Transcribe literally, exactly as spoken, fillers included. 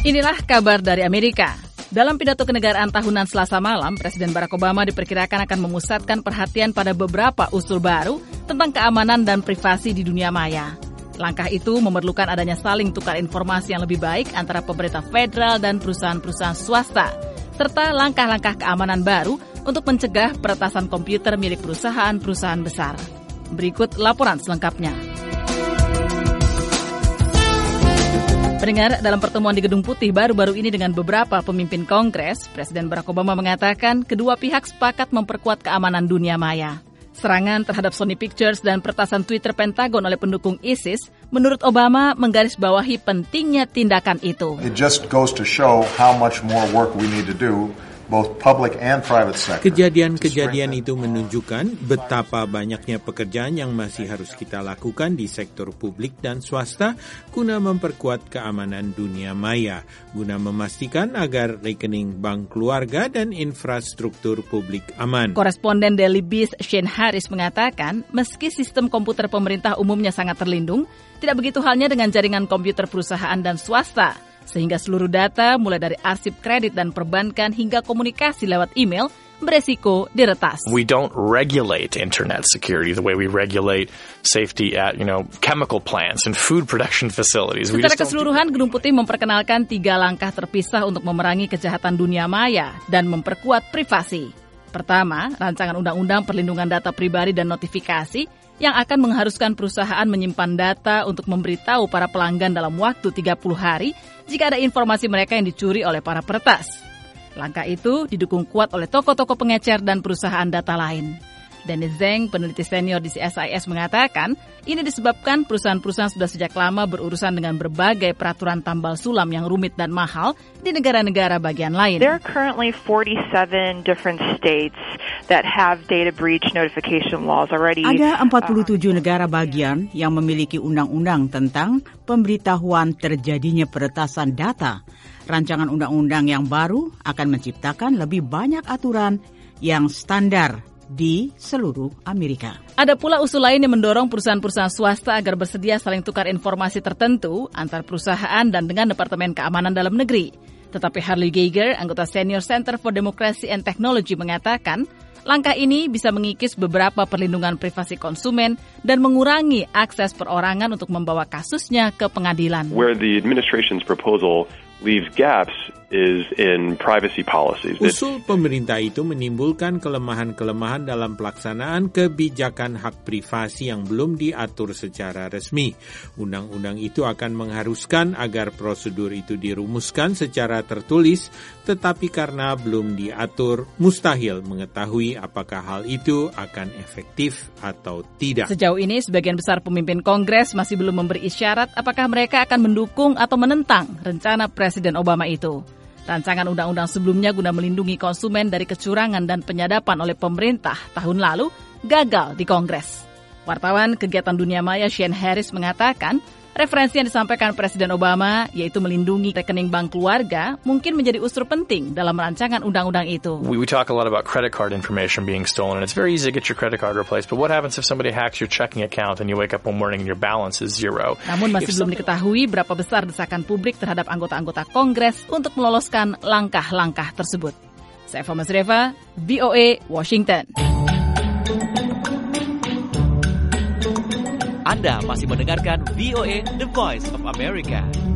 Inilah kabar dari Amerika. Dalam pidato kenegaraan tahunan Selasa malam, Presiden Barack Obama diperkirakan akan memusatkan perhatian pada beberapa usul baru tentang keamanan dan privasi di dunia maya. Langkah itu memerlukan adanya saling tukar informasi yang lebih baik antara pemerintah federal dan perusahaan-perusahaan swasta, serta langkah-langkah keamanan baru untuk mencegah peretasan komputer milik perusahaan-perusahaan besar. Berikut laporan selengkapnya. Pendengar, dalam pertemuan di Gedung Putih baru-baru ini dengan beberapa pemimpin Kongres, Presiden Barack Obama mengatakan kedua pihak sepakat memperkuat keamanan dunia maya. Serangan terhadap Sony Pictures dan peretasan Twitter Pentagon oleh pendukung ISIS, menurut Obama menggarisbawahi pentingnya tindakan itu. It just goes to show how much more work we need to do, both public and private sector. Kejadian-kejadian itu menunjukkan betapa banyaknya pekerjaan yang masih harus kita lakukan di sektor publik dan swasta guna memperkuat keamanan dunia maya, guna memastikan agar rekening bank keluarga dan infrastruktur publik aman. Koresponden Daily Beast Shane Harris mengatakan, meski sistem komputer pemerintah umumnya sangat terlindung, tidak begitu halnya dengan jaringan komputer perusahaan dan swasta. Sehingga seluruh data, mulai dari arsip kredit dan perbankan hingga komunikasi lewat email, beresiko diretas. We don't regulate internet security the way we regulate safety at, you know, chemical plants and food production facilities. Secara keseluruhan, Gedung Putih memperkenalkan tiga langkah terpisah untuk memerangi kejahatan dunia maya dan memperkuat privasi. Pertama, rancangan undang-undang perlindungan data pribadi dan notifikasi yang akan mengharuskan perusahaan menyimpan data untuk memberitahu para pelanggan dalam waktu tiga puluh hari jika ada informasi mereka yang dicuri oleh para peretas. Langkah itu didukung kuat oleh toko-toko pengecer dan perusahaan data lain. Dennis Zeng, peneliti senior di C S I S, mengatakan ini disebabkan perusahaan-perusahaan sudah sejak lama berurusan dengan berbagai peraturan tambal sulam yang rumit dan mahal di negara-negara bagian lain. There are currently forty-seven different states that have data breach notification laws already. Ada empat puluh tujuh negara bagian yang memiliki undang-undang tentang pemberitahuan terjadinya peretasan data. Rancangan undang-undang yang baru akan menciptakan lebih banyak aturan yang standar di seluruh Amerika. Ada pula usul lain yang mendorong perusahaan-perusahaan swasta agar bersedia saling tukar informasi tertentu antar perusahaan dan dengan Departemen Keamanan Dalam Negeri. Tetapi Harley Geiger, anggota senior Center for Democracy and Technology, mengatakan langkah ini bisa mengikis beberapa perlindungan privasi konsumen dan mengurangi akses perorangan untuk membawa kasusnya ke pengadilan. Where the administration's proposal leaves gaps is in privacy policies. Usul pemerintah itu menimbulkan kelemahan-kelemahan dalam pelaksanaan kebijakan hak privasi yang belum diatur secara resmi. Undang-undang itu akan mengharuskan agar prosedur itu dirumuskan secara tertulis, tetapi karena belum diatur, mustahil mengetahui apakah hal itu akan efektif atau tidak. Sejauh ini, sebagian besar pemimpin Kongres masih belum memberi isyarat apakah mereka akan mendukung atau menentang rencana Presiden Obama itu. Rancangan undang-undang sebelumnya guna melindungi konsumen dari kecurangan dan penyadapan oleh pemerintah tahun lalu gagal di Kongres. Wartawan kegiatan dunia maya Shane Harris mengatakan, referensi yang disampaikan Presiden Obama, yaitu melindungi rekening bank keluarga, mungkin menjadi unsur penting dalam rancangan undang-undang itu. We, we talk a lot about credit card information being stolen, and it's very easy to get your credit card replaced. But what happens if somebody hacks your checking account and you wake up one morning and your balance is zero? Namun masih belum diketahui berapa besar desakan publik terhadap anggota-anggota Kongres untuk meloloskan langkah-langkah tersebut. Saya Fama Zreva, V O A, Washington. Anda masih mendengarkan V O A The Voice of America.